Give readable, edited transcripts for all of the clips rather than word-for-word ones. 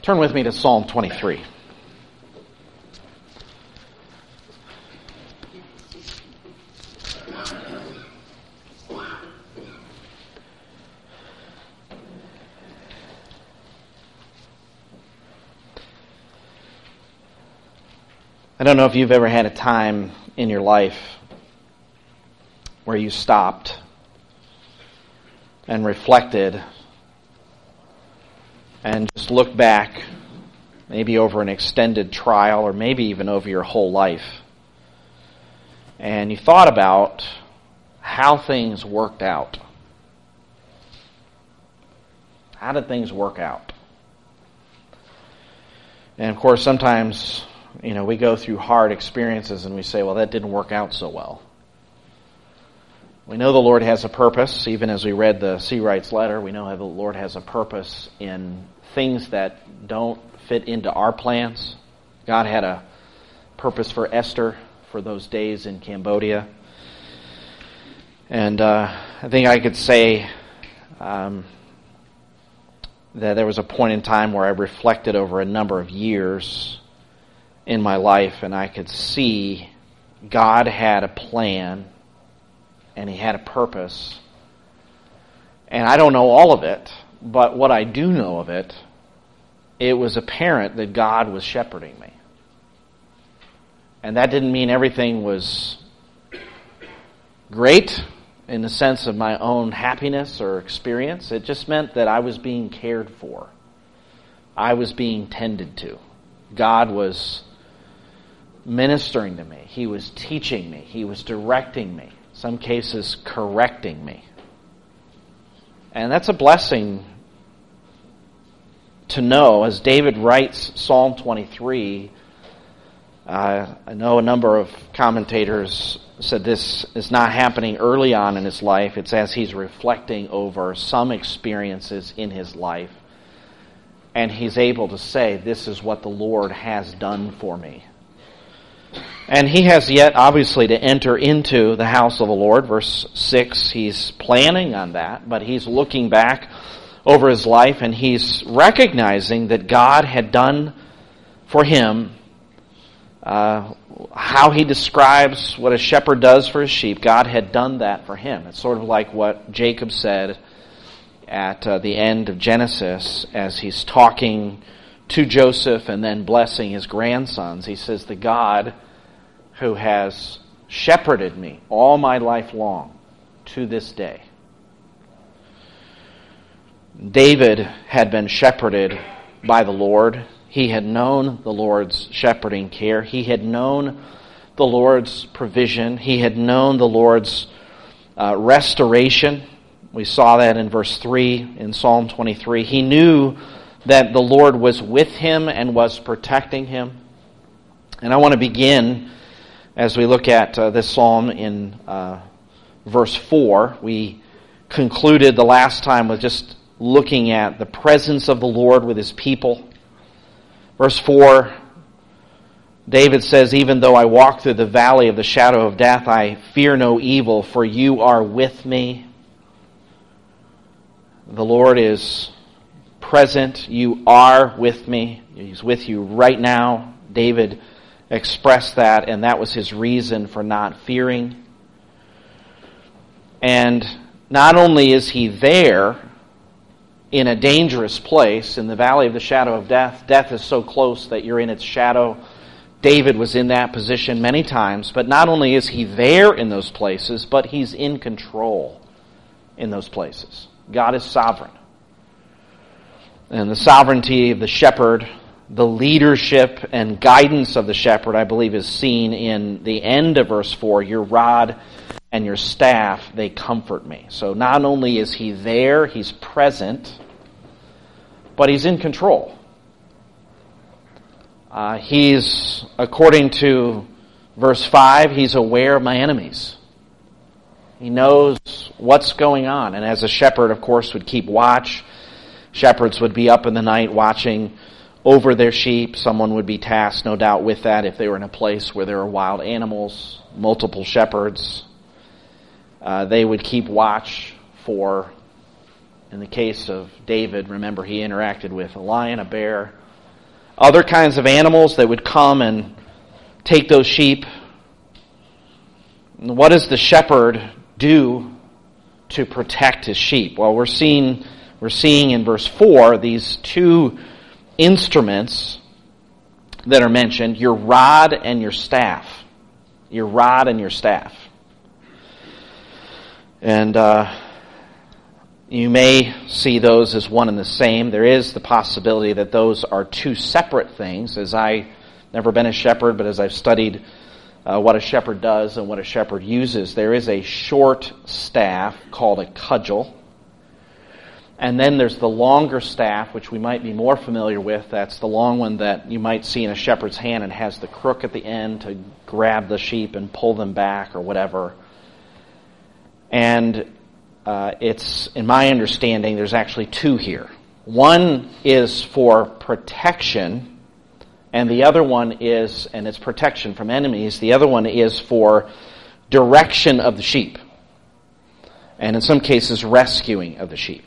Turn with me to Psalm 23. I don't know if you've ever had a time in your life where you stopped and reflected and just looked back, maybe over an extended trial or maybe even over your whole life, and you thought about how things worked out. How did things work out? And of course, sometimes we go through hard experiences and we say, well, that didn't work out so well. We know the Lord has a purpose. Even as we read the Seawright's letter, we know how the Lord has a purpose in things that don't fit into our plans. God had a purpose for Esther for those days in Cambodia. And I think I could say that there was a point in time where I reflected over a number of years in my life, and I could see God had a plan and He had a purpose. And I don't know all of it, but what I do know of it, it was apparent that God was shepherding me. And that didn't mean everything was great in the sense of my own happiness or experience. It just meant that I was being cared for. I was being tended to. God was ministering to me. He was teaching me. He was directing me. In some cases, correcting me. And that's a blessing to know. As David writes Psalm 23, I know a number of commentators said this is not happening early on in his life. It's as he's reflecting over some experiences in his life. And he's able to say, this is what the Lord has done for me. And he has yet, obviously, to enter into the house of the Lord. Verse 6, he's planning on that, but he's looking back over his life and he's recognizing that God had done for him how he describes what a shepherd does for his sheep. God had done that for him. It's sort of like what Jacob said at the end of Genesis as he's talking to Joseph and then blessing his grandsons. He says, the God who has shepherded me all my life long to this day. David had been shepherded by the Lord. He had known the Lord's shepherding care. He had known the Lord's provision. He had known the Lord's restoration. We saw that in verse 3 in Psalm 23. He knew that the Lord was with him and was protecting him. And I want to begin as we look at this psalm in verse 4. We concluded the last time with just looking at the presence of the Lord with his people. Verse 4, David says, even though I walk through the valley of the shadow of death, I fear no evil, for you are with me. The Lord is present. You are with me. He's with you right now. David expressed that, and that was his reason for not fearing. And not only is he there in a dangerous place, in the valley of the shadow of death, death is so close that you're in its shadow. David was in that position many times, but not only is he there in those places, but he's in control in those places. God is sovereign. And the sovereignty of the shepherd, the leadership and guidance of the shepherd, I believe, is seen in the end of verse 4. Your rod and your staff, they comfort me. So not only is he there, he's present, but he's in control. He's, according to verse 5, he's aware of my enemies. He knows what's going on. And as a shepherd, of course, would keep watch, shepherds would be up in the night watching over their sheep. Someone would be tasked, no doubt, with that if they were in a place where there were wild animals, multiple shepherds. They would keep watch for, in the case of David, remember he interacted with a lion, a bear, other kinds of animals that would come and take those sheep. What does the shepherd do to protect his sheep? Well, we're seeing in verse 4 these two instruments that are mentioned, your rod and your staff. Your rod and your staff. And you may see those as one and the same. There is the possibility that those are two separate things. As I've never been a shepherd, but as I've studied what a shepherd does and what a shepherd uses, there is a short staff called a cudgel. And then there's the longer staff, which we might be more familiar with. That's the long one that you might see in a shepherd's hand and has the crook at the end to grab the sheep and pull them back or whatever. And it's, in my understanding, there's actually two here. One is for protection, and the other one is, and it's protection from enemies, the other one is for direction of the sheep. And in some cases, rescuing of the sheep.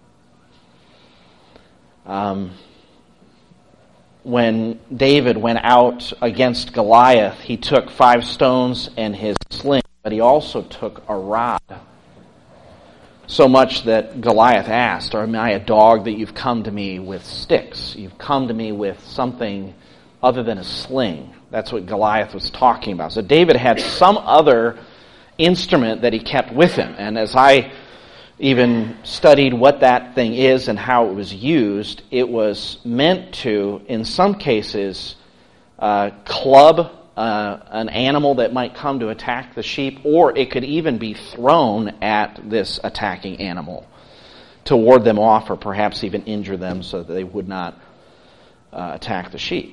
When David went out against Goliath, he took 5 stones and his sling, but he also took a rod. So much that Goliath asked, "Am I a dog that you've come to me with sticks? You've come to me with something other than a sling." That's what Goliath was talking about. So David had some other instrument that he kept with him. And as I even studied what that thing is and how it was used, it was meant to, in some cases, club an animal that might come to attack the sheep, or it could even be thrown at this attacking animal to ward them off or perhaps even injure them so that they would not attack the sheep.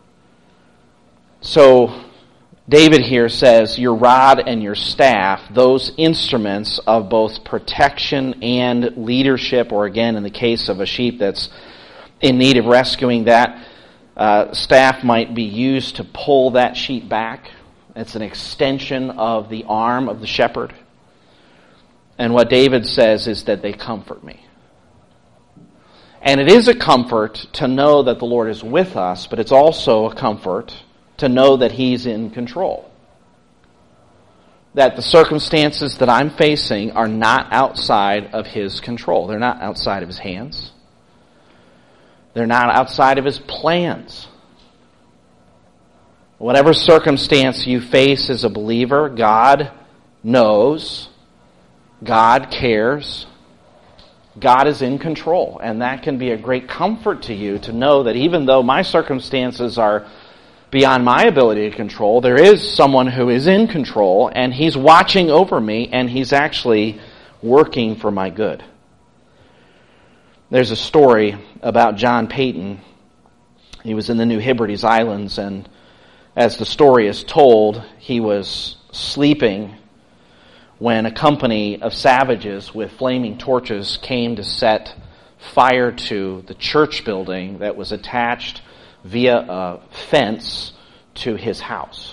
So David here says, your rod and your staff, those instruments of both protection and leadership, or again, in the case of a sheep that's in need of rescuing, that staff might be used to pull that sheep back. It's an extension of the arm of the shepherd. And what David says is that they comfort me. And it is a comfort to know that the Lord is with us, but it's also a comfort to know that He's in control. That the circumstances that I'm facing are not outside of His control. They're not outside of His hands. They're not outside of His plans. Whatever circumstance you face as a believer, God knows, God cares, God is in control. And that can be a great comfort to you to know that even though my circumstances are beyond my ability to control, there is someone who is in control, and He's watching over me, and He's actually working for my good. There's a story about John Peyton. He was in the New Hebrides Islands, and as the story is told, he was sleeping when a company of savages with flaming torches came to set fire to the church building that was attached via a fence to his house.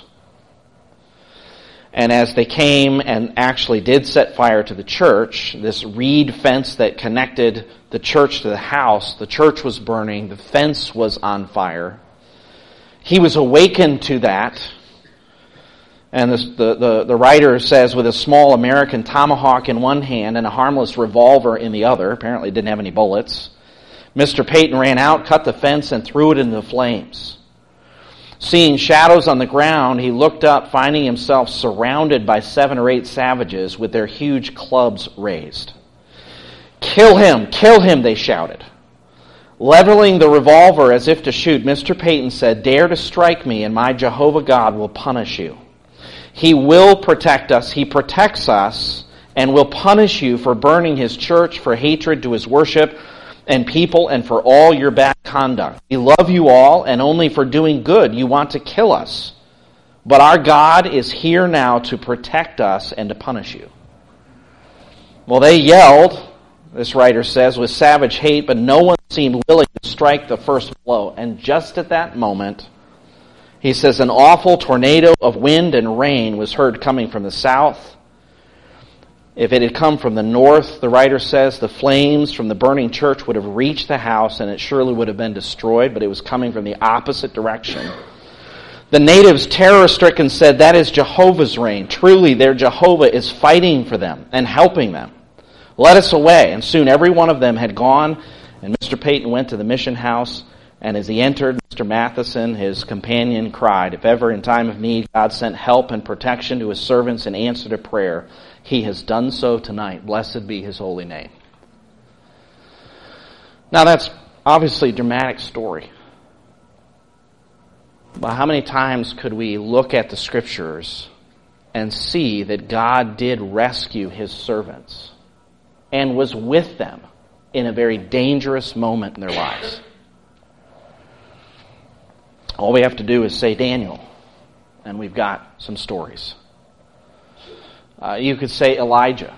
And as they came and actually did set fire to the church, this reed fence that connected the church to the church was burning, the fence was on fire. He was awakened to that. And the writer says, with a small American tomahawk in one hand and a harmless revolver in the other, apparently didn't have any bullets, Mr. Peyton ran out, cut the fence, and threw it into the flames. Seeing shadows on the ground, he looked up, finding himself surrounded by 7 or 8 savages with their huge clubs raised. Kill him, they shouted. Leveling the revolver as if to shoot, Mr. Peyton said, "Dare to strike me, and my Jehovah God will punish you. He will protect us, He protects us, and will punish you for burning His church, for hatred to His worship and people, and for all your bad conduct. We love you all, and only for doing good you want to kill us. But our God is here now to protect us and to punish you." Well, they yelled, this writer says, with savage hate, but no one seemed willing to strike the first blow. And just at that moment, he says, an awful tornado of wind and rain was heard coming from the south. If it had come from the north, the writer says, the flames from the burning church would have reached the house and it surely would have been destroyed, but it was coming from the opposite direction. The natives, terror-stricken, said, that is Jehovah's rain. Truly, their Jehovah is fighting for them and helping them. Let us away. And soon every one of them had gone, and Mr. Peyton went to the mission house, and as he entered, Mr. Matheson, his companion, cried, if ever in time of need God sent help and protection to his servants in answer to prayer, he has done so tonight. Blessed be his holy name. Now that's obviously a dramatic story. But how many times could we look at the Scriptures and see that God did rescue his servants and was with them in a very dangerous moment in their lives? All we have to do is say Daniel, and we've got some stories. You could say Elijah.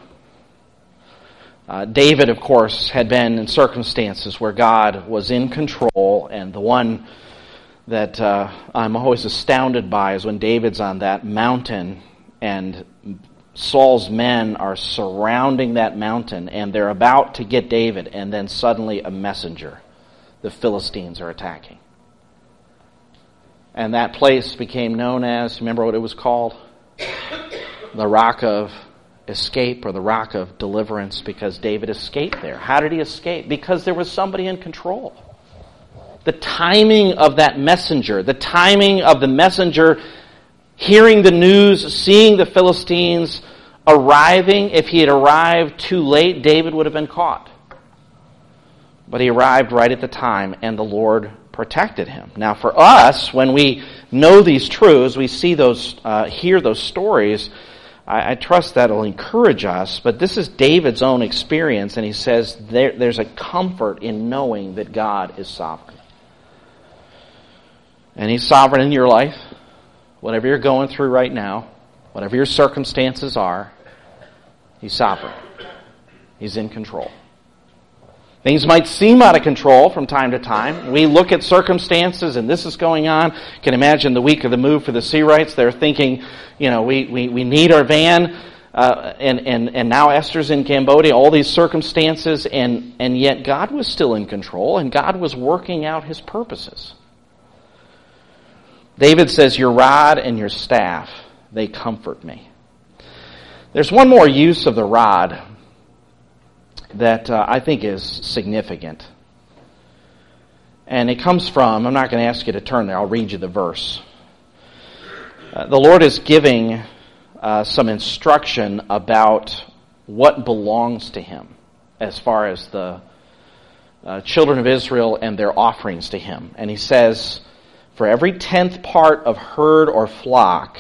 David, of course, had been in circumstances where God was in control, and the one that I'm always astounded by is when David's on that mountain and Saul's men are surrounding that mountain and they're about to get David, and then suddenly a messenger. The Philistines are attacking. And that place became known as, remember what it was called? The Rock of Escape, or the Rock of Deliverance, because David escaped there. How did he escape? Because there was somebody in control. The timing of that messenger, the timing of the messenger hearing the news, seeing the Philistines arriving. If he had arrived too late, David would have been caught. But he arrived right at the time, and the Lord protected him. Now for us, when we know these truths, we see those, hear those stories, I trust that'll encourage us. But this is David's own experience, and he says there's a comfort in knowing that God is sovereign. And he's sovereign in your life, whatever you're going through right now, whatever your circumstances are, he's sovereign. He's in control. Things might seem out of control from time to time. We look at circumstances and this is going on. You can imagine the week of the move for the Seawrights. They're thinking, we need our van, and now Esther's in Cambodia, all these circumstances, and yet God was still in control and God was working out his purposes. David says, your rod and your staff, they comfort me. There's one more use of the rod that I think is significant. And it comes from, I'm not going to ask you to turn there, I'll read you the verse. The Lord is giving some instruction about what belongs to him as far as the children of Israel and their offerings to him. And he says, for every 10th part of herd or flock,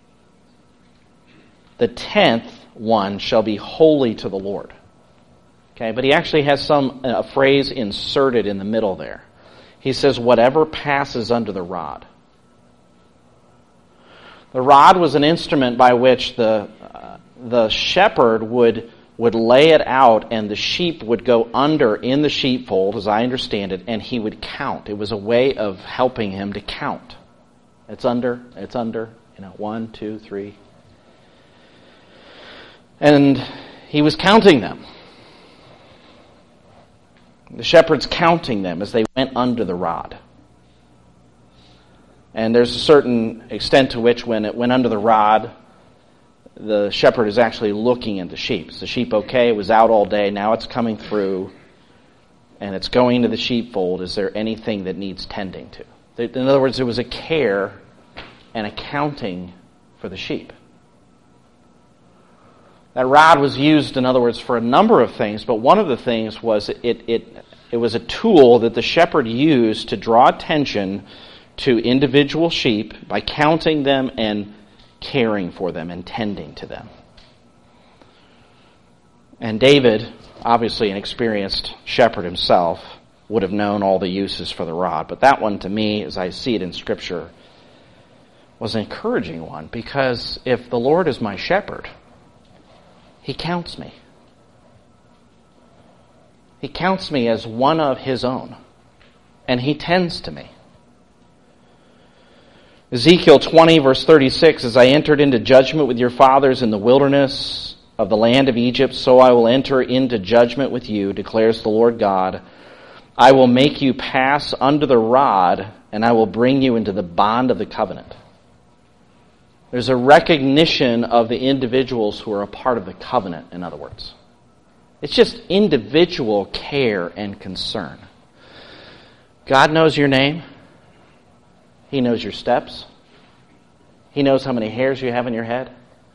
the 10th one shall be holy to the Lord. Okay, but he actually has a phrase inserted in the middle there. He says, whatever passes under the rod. The rod was an instrument by which the shepherd would lay it out, and the sheep would go under in the sheepfold, as I understand it, and he would count. It was a way of helping him to count. It's under, 1, 2, 3. And he was counting them. The shepherd's counting them as they went under the rod. And there's a certain extent to which when it went under the rod, the shepherd is actually looking at the sheep. Is the sheep okay? It was out all day. Now it's coming through and it's going to the sheepfold. Is there anything that needs tending to? In other words, there was a care and a counting for the sheep. That rod was used, in other words, for a number of things, but one of the things was it was a tool that the shepherd used to draw attention to individual sheep by counting them and caring for them and tending to them. And David, obviously an experienced shepherd himself, would have known all the uses for the rod. But that one, to me, as I see it in Scripture, was an encouraging one, because if the Lord is my shepherd, he counts me. He counts me as one of his own, and he tends to me. Ezekiel 20, verse 36, as I entered into judgment with your fathers in the wilderness, of the land of Egypt, so I will enter into judgment with you, declares the Lord God. I will make you pass under the rod, and I will bring you into the bond of the covenant. There's a recognition of the individuals who are a part of the covenant, in other words. It's just individual care and concern. God knows your name. He knows your steps. He knows how many hairs you have in your head.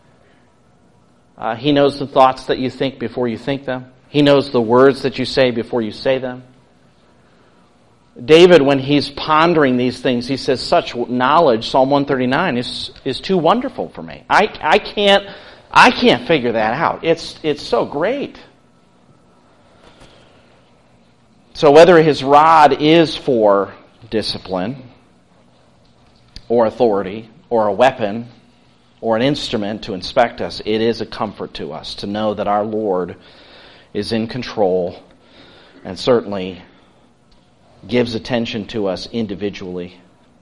He knows the thoughts that you think before you think them. He knows the words that you say before you say them. David, when he's pondering these things, he says, such knowledge, Psalm 139, is too wonderful for me. I can't figure that out. It's so great. So whether his rod is for discipline, or authority, or a weapon, or an instrument to inspect us, it is a comfort to us to know that our Lord is in control and certainly gives attention to us individually.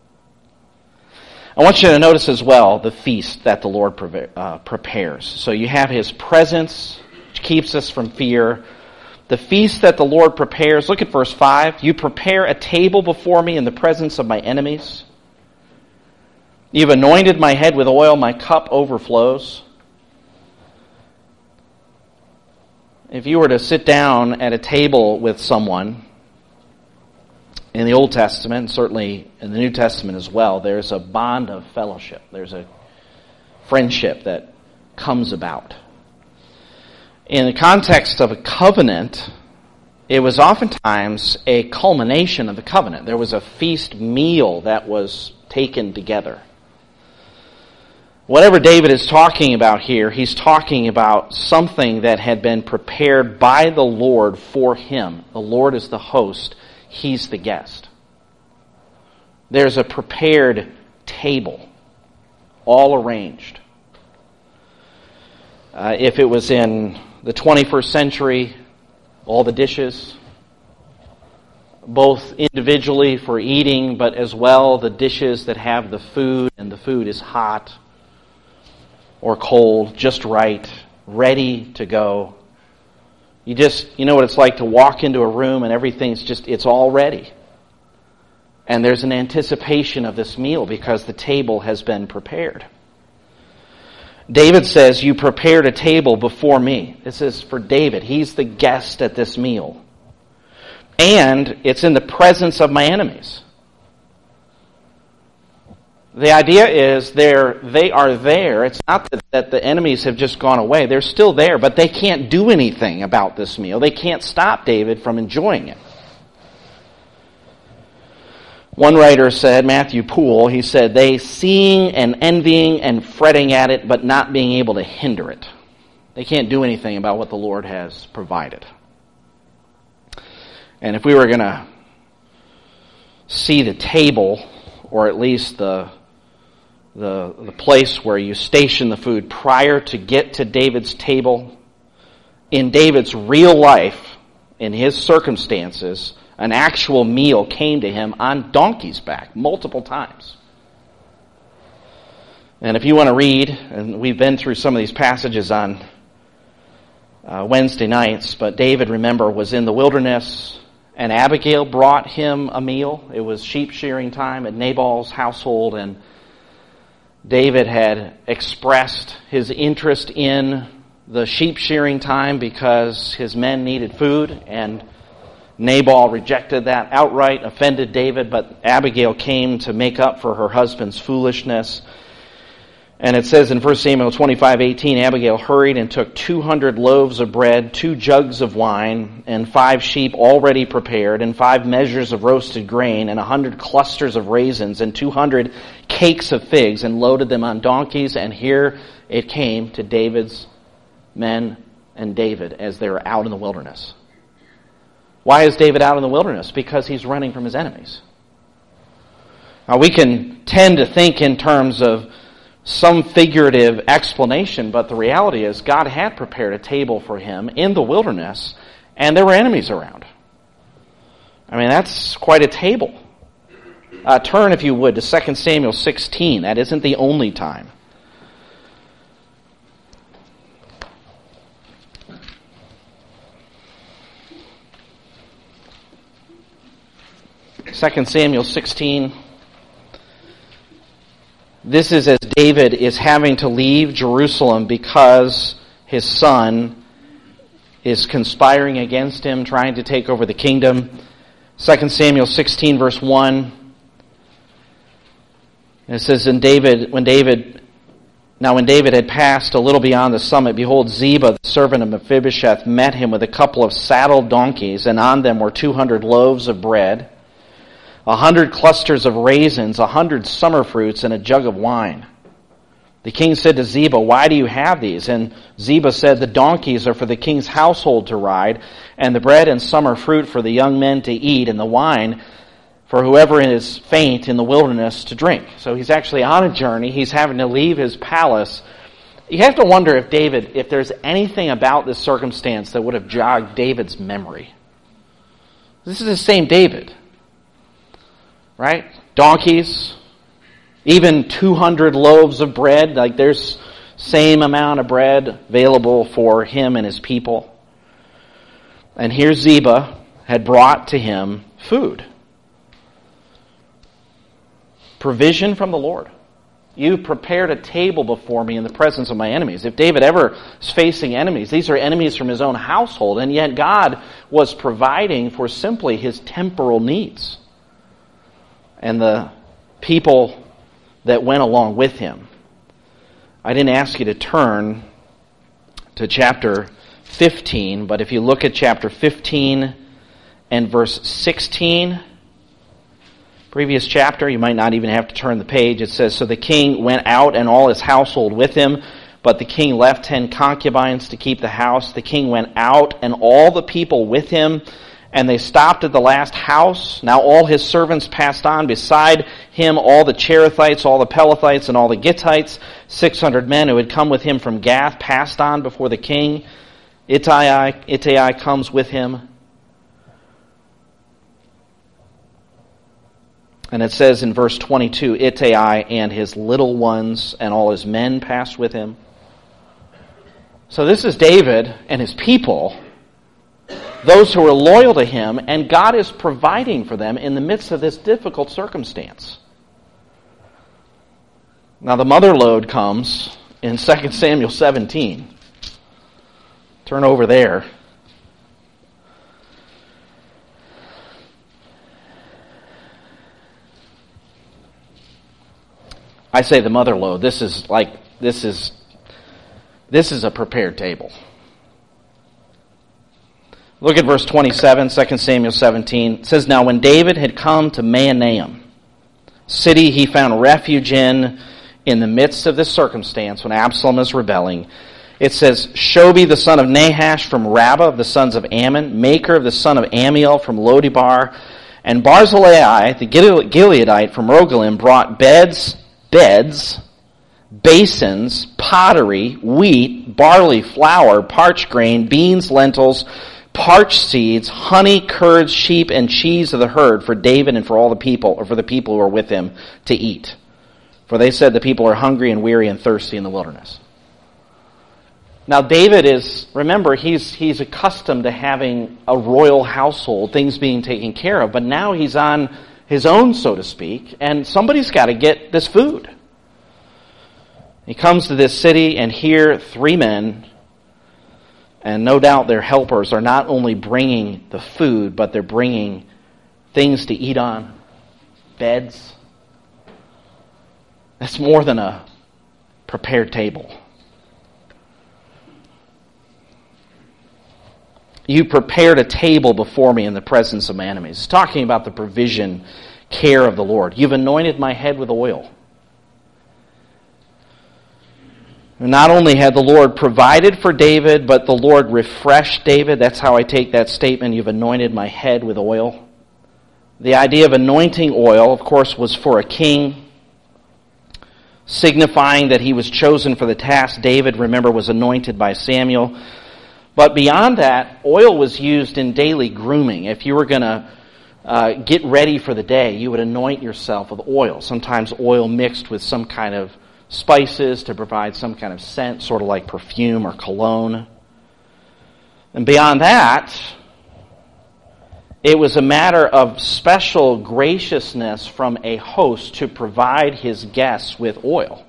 I want you to notice as well the feast that the Lord prepares. So you have his presence, which keeps us from fear. The feast that the Lord prepares, look at verse 5. You prepare a table before me in the presence of my enemies. You've anointed my head with oil, my cup overflows. If you were to sit down at a table with someone, in the Old Testament, certainly in the New Testament as well, there's a bond of fellowship. There's a friendship that comes about. In the context of a covenant, it was oftentimes a culmination of the covenant. There was a feast meal that was taken together. Whatever David is talking about here, he's talking about something that had been prepared by the Lord for him. The Lord is the host. He's the guest. There's a prepared table, all arranged. If it was in the 21st century, all the dishes, both individually for eating, but as well the dishes that have the food, and the food is hot or cold, just right, ready to go. You know what it's like to walk into a room and everything's it's all ready. And there's an anticipation of this meal because the table has been prepared. David says, you prepared a table before me. This is for David. He's the guest at this meal. And it's in the presence of my enemies. The idea is they are there. It's not that the enemies have just gone away. They're still there, but they can't do anything about this meal. They can't stop David from enjoying it. One writer said, Matthew Poole, he said, they seeing and envying and fretting at it, but not being able to hinder it. They can't do anything about what the Lord has provided. And if we were going to see the table, or at least the place where you station the food prior to get to David's table, in David's real life, in his circumstances, an actual meal came to him on donkey's back multiple times. And if you want to read, and we've been through some of these passages on Wednesday nights, but David, remember, was in the wilderness, and Abigail brought him a meal. It was sheep shearing time at Nabal's household, and David had expressed his interest in the sheep shearing time because his men needed food, and Nabal rejected that outright, offended David, but Abigail came to make up for her husband's foolishness. And it says in 1 Samuel 25:18, Abigail hurried and took 200 loaves of bread, 2 jugs of wine, and 5 sheep already prepared, and 5 measures of roasted grain, and 100 clusters of raisins, and 200 cakes of figs, and loaded them on donkeys. And here it came to David's men and David as they were out in the wilderness. Why is David out in the wilderness? Because he's running from his enemies. Now we can tend to think in terms of some figurative explanation, but the reality is God had prepared a table for him in the wilderness, and there were enemies around. I mean, that's quite a table. Turn, if you would, to 2 Samuel 16. That isn't the only time. 2 Samuel 16. This is as David is having to leave Jerusalem because his son is conspiring against him, trying to take over the kingdom. 2 Samuel 16, verse 1. It says, when David had passed a little beyond the summit, behold, Ziba, the servant of Mephibosheth, met him with a couple of saddled donkeys, and on them were 200 loaves of bread, 100 clusters of raisins, 100 summer fruits, and a jug of wine. The king said to Ziba, "Why do you have these?" And Ziba said, "The donkeys are for the king's household to ride, and the bread and summer fruit for the young men to eat, and the wine for whoever is faint in the wilderness to drink." So he's actually on a journey. He's having to leave his palace. You have to wonder if there's anything about this circumstance that would have jogged David's memory. This is the same David, right? Donkeys, even 200 loaves of bread. Like there's same amount of bread available for him and his people. And here Ziba had brought to him food. Provision from the Lord. You prepared a table before me in the presence of my enemies. If David ever is facing enemies, these are enemies from his own household, and yet God was providing for simply his temporal needs and the people that went along with him. I didn't ask you to turn to chapter 15, but if you look at chapter 15 and verse 16, previous chapter, you might not even have to turn the page. It says, "So the king went out and all his household with him, but the king left 10 concubines to keep the house. The king went out and all the people with him, and they stopped at the last house. Now all his servants passed on beside him, all the Cherethites, all the Pelethites, and all the Gittites. 600 men who had come with him from Gath passed on before the king. Ittai comes with him." And it says in verse 22, "Ittai and his little ones and all his men passed with him." So this is David and his people, those who are loyal to him, and God is providing for them in the midst of this difficult circumstance. Now the mother lode comes in 2 Samuel 17. Turn over there. I say the mother lode. This is a prepared table. Look at verse 27, 2 Samuel 17. It says, "Now when David had come to Mahanaim, city he found refuge in the midst of this circumstance when Absalom is rebelling, it says, Shobi the son of Nahash from Rabbah of the sons of Ammon, Maker of the son of Amiel from Lodibar, and Barzillai the Gileadite from Rogelim brought beds, basins, pottery, wheat, barley, flour, parched grain, beans, lentils, parched seeds, honey, curds, sheep, and cheese of the herd for David and for all the people, or for the people who are with him to eat. For they said the people are hungry and weary and thirsty in the wilderness." Now David remember, he's accustomed to having a royal household, things being taken care of, but now he's on his own, so to speak, and somebody's got to get this food. He comes to this city, and here 3 men, and no doubt their helpers, are not only bringing the food, but they're bringing things to eat on, beds. That's more than a prepared table. "You prepared a table before me in the presence of my enemies." It's talking about the provision, care of the Lord. "You've anointed my head with oil." Not only had the Lord provided for David, but the Lord refreshed David. That's how I take that statement, "You've anointed my head with oil." The idea of anointing oil, of course, was for a king, signifying that he was chosen for the task. David, remember, was anointed by Samuel. But beyond that, oil was used in daily grooming. If you were going to get ready for the day, you would anoint yourself with oil. Sometimes oil mixed with some kind of spices to provide some kind of scent, sort of like perfume or cologne. And beyond that, It was a matter of special graciousness from a host to provide his guests with oil.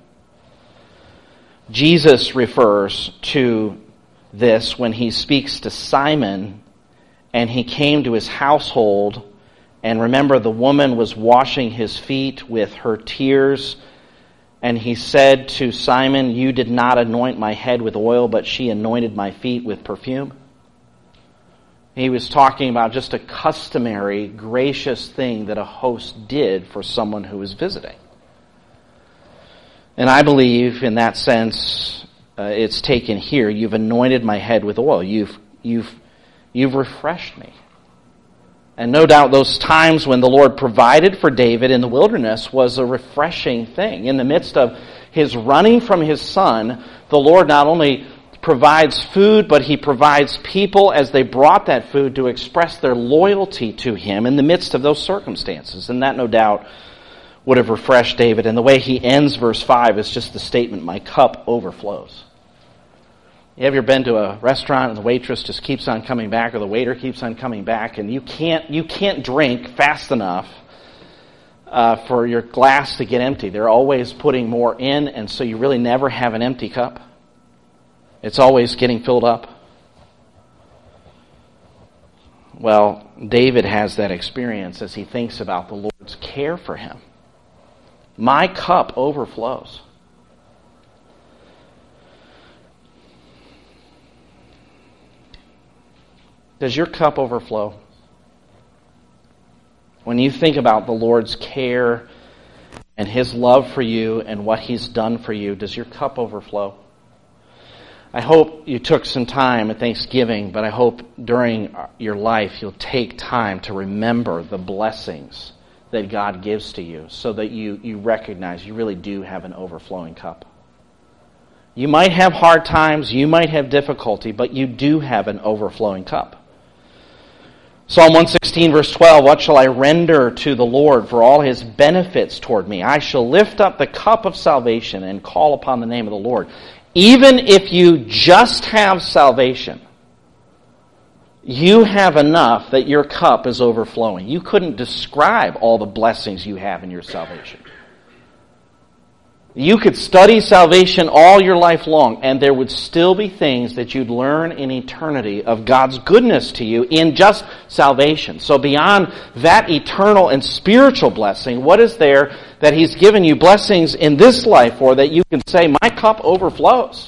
Jesus refers to this when he speaks to Simon, and he came to his household, and remember, the woman was washing his feet with her tears, and he said to Simon, "You did not anoint my head with oil, but she anointed my feet with perfume." He was talking about just a customary, gracious thing that a host did for someone who was visiting. And I believe, in that sense, it's taken here. You've anointed my head with oil. You've refreshed me. And no doubt those times when the Lord provided for David in the wilderness was a refreshing thing. In the midst of his running from his son, the Lord not only provides food, but he provides people as they brought that food to express their loyalty to him in the midst of those circumstances. And that no doubt would have refreshed David. And the way he ends verse 5 is just the statement, "My cup overflows." You ever been to a restaurant and the waitress just keeps on coming back, or the waiter keeps on coming back, and you can't drink fast enough for your glass to get empty? They're always putting more in, and so you really never have an empty cup. It's always getting filled up. Well, David has that experience as he thinks about the Lord's care for him. My cup overflows. Does your cup overflow? When you think about the Lord's care and his love for you and what he's done for you, does your cup overflow? I hope you took some time at Thanksgiving, but I hope during your life you'll take time to remember the blessings that God gives to you so that you recognize you really do have an overflowing cup. You might have hard times, you might have difficulty, but you do have an overflowing cup. Psalm 116 verse 12, "What shall I render to the Lord for all his benefits toward me? I shall lift up the cup of salvation and call upon the name of the Lord." Even if you just have salvation, you have enough that your cup is overflowing. You couldn't describe all the blessings you have in your salvation. You could study salvation all your life long, and there would still be things that you'd learn in eternity of God's goodness to you in just salvation. So beyond that eternal and spiritual blessing, what is there that he's given you blessings in this life for that you can say, my cup overflows?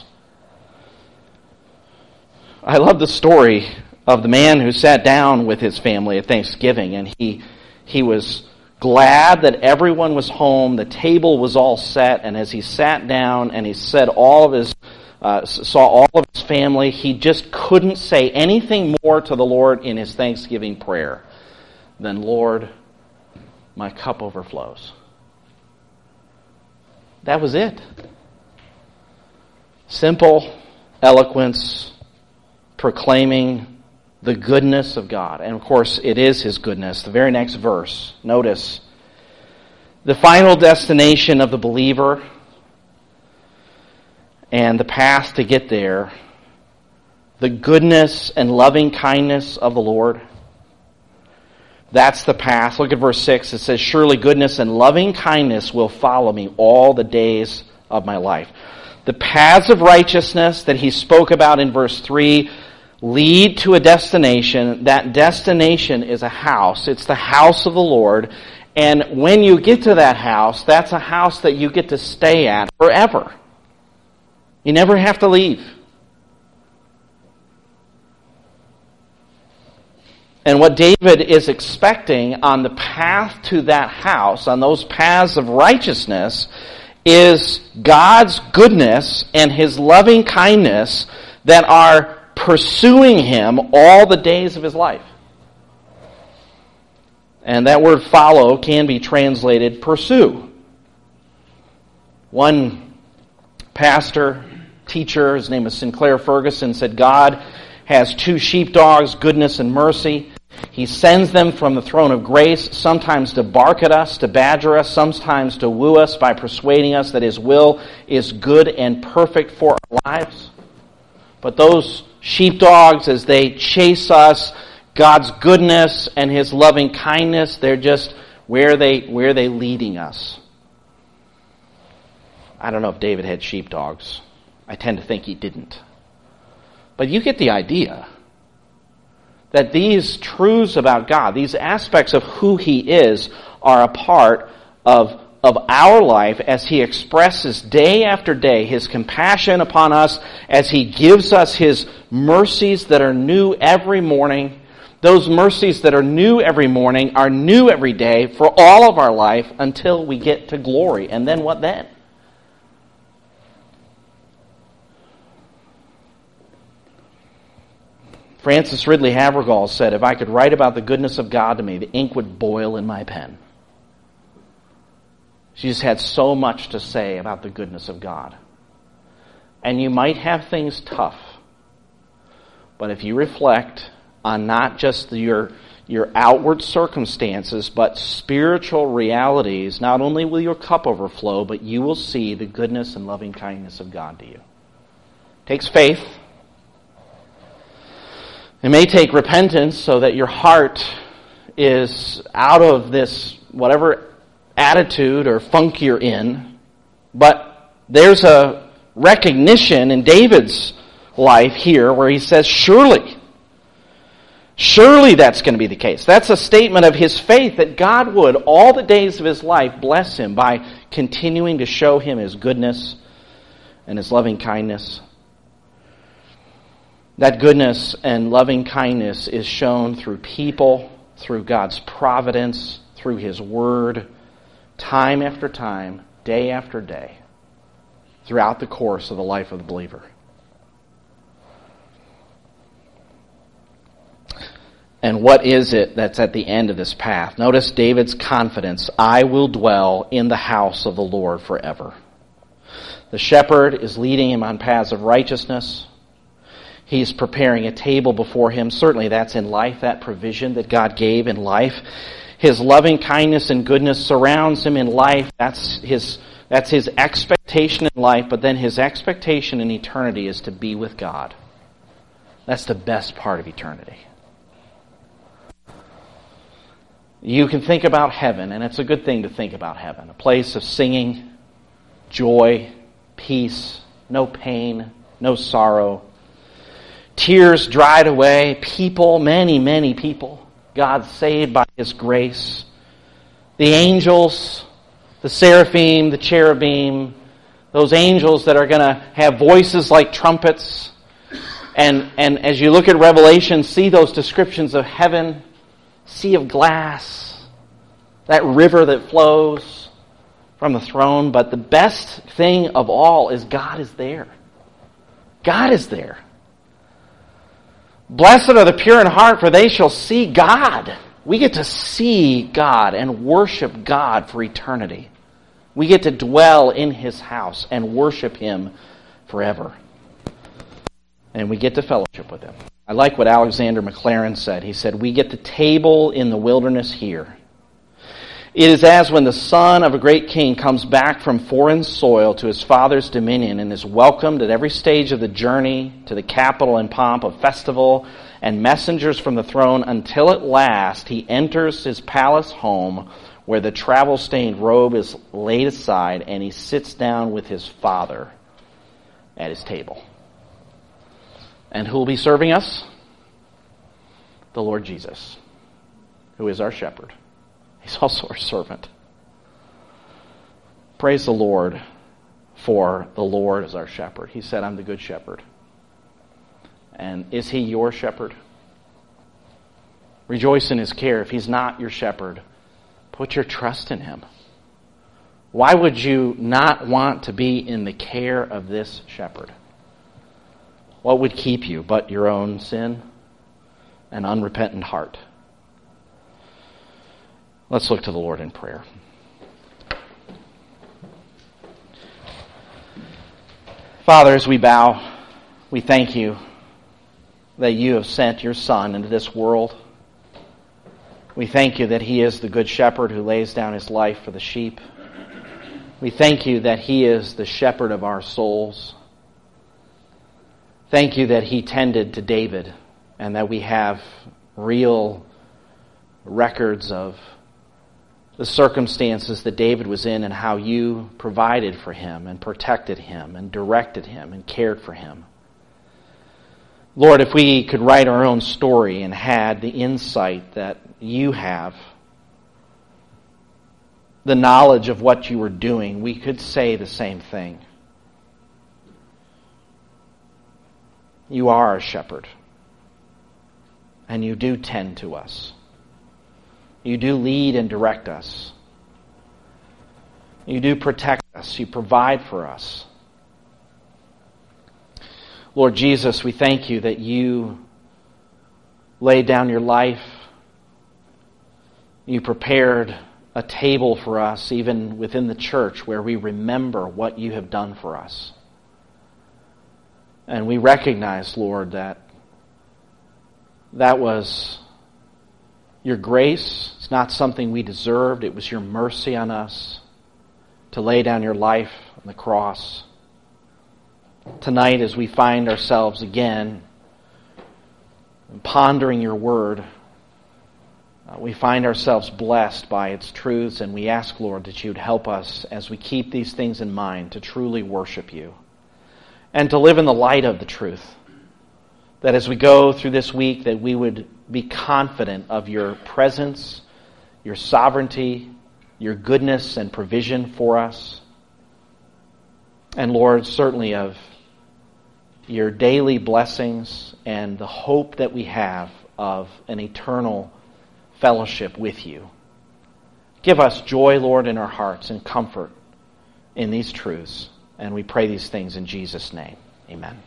I love the story of the man who sat down with his family at Thanksgiving, and he was glad that everyone was home, the table was all set, and as he sat down and he said saw all of his family, he just couldn't say anything more to the Lord in his Thanksgiving prayer than, "Lord, my cup overflows." That was it. Simple eloquence, proclaiming the goodness of God. And of course, it is his goodness. The very next verse, notice, the final destination of the believer and the path to get there, the goodness and loving kindness of the Lord. That's the path. Look at verse 6. It says, "Surely goodness and loving kindness will follow me all the days of my life." The paths of righteousness that he spoke about in verse 3 lead to a destination. That destination is a house. It's the house of the Lord. And when you get to that house, that's a house that you get to stay at forever. You never have to leave. And what David is expecting on the path to that house, on those paths of righteousness, is God's goodness and his loving kindness that are pursuing him all the days of his life. And that word follow can be translated pursue. One pastor, teacher, his name is Sinclair Ferguson, said God has two sheepdogs, goodness and mercy. He sends them from the throne of grace, sometimes to bark at us, to badger us, sometimes to woo us by persuading us that his will is good and perfect for our lives. But those sheepdogs, as they chase us, God's goodness and His loving kindness, they're just, where are they leading us? I don't know if David had sheepdogs. I tend to think he didn't. But you get the idea that these truths about God, these aspects of who He is, are a part of our life as He expresses day after day His compassion upon us, as He gives us His mercies that are new every morning. Those mercies that are new every morning are new every day for all of our life until we get to glory. And then what then? Frances Ridley Havergal said, if I could write about the goodness of God to me, the ink would boil in my pen. She just had so much to say about the goodness of God. And you might have things tough, but if you reflect on not just your outward circumstances, but spiritual realities, not only will your cup overflow, but you will see the goodness and loving kindness of God to you. It takes faith. It may take repentance so that your heart is out of this whatever attitude or funk you're in. But there's a recognition in David's life here where he says, surely that's going to be the case. That's a statement of his faith that God would, all the days of his life, bless him by continuing to show him His goodness and His loving kindness. That goodness and loving kindness is shown through people, through God's providence, through His Word, time after time, day after day, throughout the course of the life of the believer. And what is it that's at the end of this path? Notice David's confidence. I will dwell in the house of the Lord forever. The shepherd is leading him on paths of righteousness. He's preparing a table before him. Certainly that's in life, that provision that God gave in life. His loving kindness and goodness surrounds him in life. That's his expectation in life, but then his expectation in eternity is to be with God. That's the best part of eternity. You can think about heaven, and it's a good thing to think about heaven. A place of singing, joy, peace, no pain, no sorrow. Tears dried away, people, many, many people, God saved by His grace. The angels, the seraphim, the cherubim, those angels that are going to have voices like trumpets. And as you look at Revelation, see those descriptions of heaven, sea of glass, that river that flows from the throne. But the best thing of all is God is there. God is there. Blessed are the pure in heart, for they shall see God. We get to see God and worship God for eternity. We get to dwell in His house and worship Him forever. And we get to fellowship with Him. I like what Alexander McLaren said. He said, we get the table in the wilderness here. It is as when the son of a great king comes back from foreign soil to his father's dominion and is welcomed at every stage of the journey to the capital and pomp of festival and messengers from the throne until at last he enters his palace home where the travel-stained robe is laid aside and he sits down with his father at his table. And who will be serving us? The Lord Jesus, who is our shepherd. He's also our servant. Praise the Lord, for the Lord is our shepherd. He said, I'm the good shepherd. And is He your shepherd? Rejoice in His care. If He's not your shepherd, put your trust in Him. Why would you not want to be in the care of this shepherd? What would keep you but your own sin and unrepentant heart? Let's look to the Lord in prayer. Father, as we bow, we thank You that You have sent Your Son into this world. We thank You that He is the good shepherd who lays down His life for the sheep. We thank You that He is the shepherd of our souls. Thank You that He tended to David and that we have real records of the circumstances that David was in and how you provided for him and protected him and directed him and cared for him. Lord, if we could write our own story and had the insight that you have, the knowledge of what you were doing, we could say the same thing. You are a shepherd, and you do tend to us. You do lead and direct us. You do protect us. You provide for us. Lord Jesus, we thank you that you laid down your life. You prepared a table for us, even within the church, where we remember what you have done for us. And we recognize, Lord, that was your grace. It's not something we deserved. It was your mercy on us to lay down your life on the cross. Tonight, as we find ourselves again pondering your word, we find ourselves blessed by its truths, and we ask, Lord, that you would help us as we keep these things in mind to truly worship you and to live in the light of the truth. That as we go through this week, that we would be confident of your presence, your sovereignty, your goodness and provision for us. And Lord, certainly of your daily blessings and the hope that we have of an eternal fellowship with you. Give us joy, Lord, in our hearts and comfort in these truths. And we pray these things in Jesus' name. Amen.